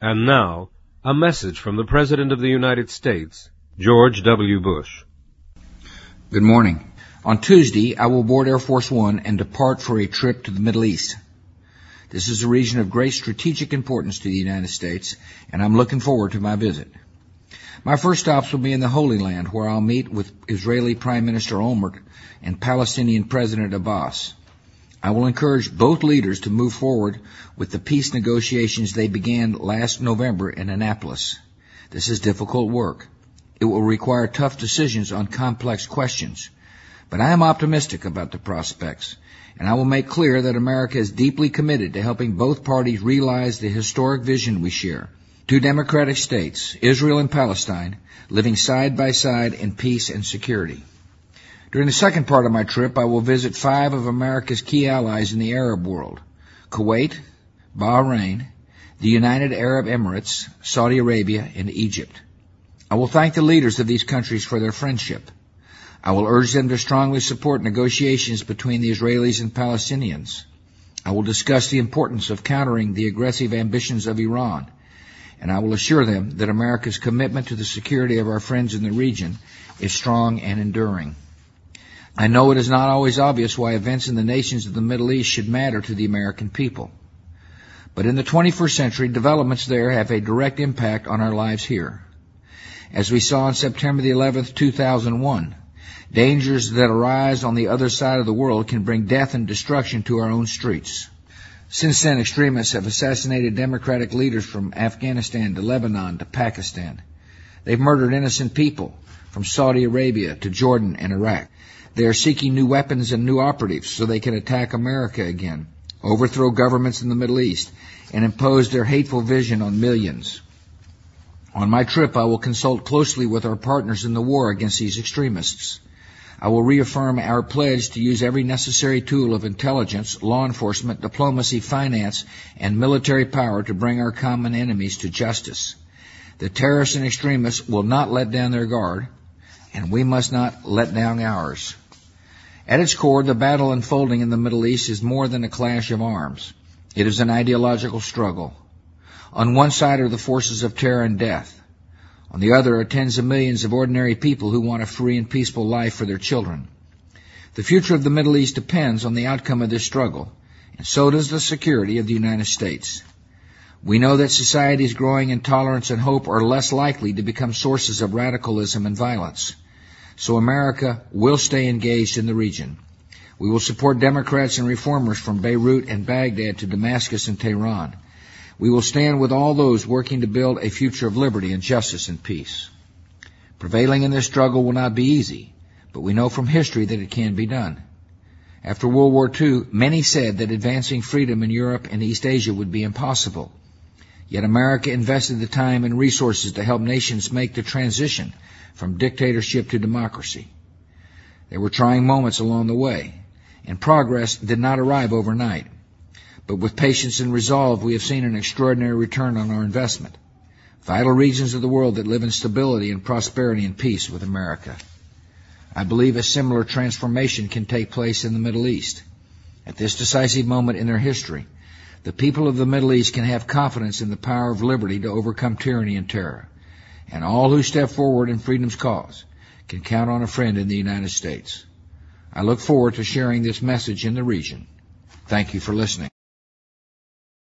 And now, a message from the President of the United States, George W. Bush. Good morning. On Tuesday, I will board Air Force One and depart for a trip to the Middle East. This is a region of great strategic importance to the United States, and I'm looking forward to my visit. My first stops will be in the Holy Land, where I'll meet with Israeli Prime Minister Olmert and Palestinian President Abbas. I will encourage both leaders to move forward with the peace negotiations they began last November in Annapolis. This is difficult work. It will require tough decisions on complex questions. But I am optimistic about the prospects, and I will make clear that America is deeply committed to helping both parties realize the historic vision we share. Two democratic states, Israel and Palestine, living side by side in peace and security. During the second part of my trip, I will visit 5 of America's key allies in the Arab world: Kuwait, Bahrain, the United Arab Emirates, Saudi Arabia, and Egypt. I will thank the leaders of these countries for their friendship. I will urge them to strongly support negotiations between the Israelis and Palestinians. I will discuss the importance of countering the aggressive ambitions of Iran, and I will assure them that America's commitment to the security of our friends in the region is strong and enduring. I know it is not always obvious why events in the nations of the Middle East should matter to the American people. But in the 21st century, developments there have a direct impact on our lives here. As we saw on September the 11th, 2001, dangers that arise on the other side of the world can bring death and destruction to our own streets. Since then, extremists have assassinated democratic leaders from Afghanistan to Lebanon to Pakistan. They've murdered innocent people from Saudi Arabia to Jordan and Iraq. They are seeking new weapons and new operatives so they can attack America again, overthrow governments in the Middle East, and impose their hateful vision on millions. On my trip, I will consult closely with our partners in the war against these extremists. I will reaffirm our pledge to use every necessary tool of intelligence, law enforcement, diplomacy, finance, and military power to bring our common enemies to justice. The terrorists and extremists will not let down their guard, and we must not let down ours. At its core, the battle unfolding in the Middle East is more than a clash of arms. It is an ideological struggle. On one side are the forces of terror and death. On the other are tens of millions of ordinary people who want a free and peaceful life for their children. The future of the Middle East depends on the outcome of this struggle, and so does the security of the United States. We know that societies growing in tolerance and hope are less likely to become sources of radicalism and violence. So America will stay engaged in the region. We will support Democrats and reformers from Beirut and Baghdad to Damascus and Tehran. We will stand with all those working to build a future of liberty and justice and peace. Prevailing in this struggle will not be easy, but we know from history that it can be done. After World War II, many said that advancing freedom in Europe and East Asia would be impossible. Yet America invested the time and resources to help nations make the transition from dictatorship to democracy. There were trying moments along the way, and progress did not arrive overnight. But with patience and resolve, we have seen an extraordinary return on our investment. Vital regions of the world that live in stability and prosperity and peace with America. I believe a similar transformation can take place in the Middle East. At this decisive moment in their history, the people of the Middle East can have confidence in the power of liberty to overcome tyranny and terror. And all who step forward in freedom's cause can count on a friend in the United States. I look forward to sharing this message in the region. Thank you for listening.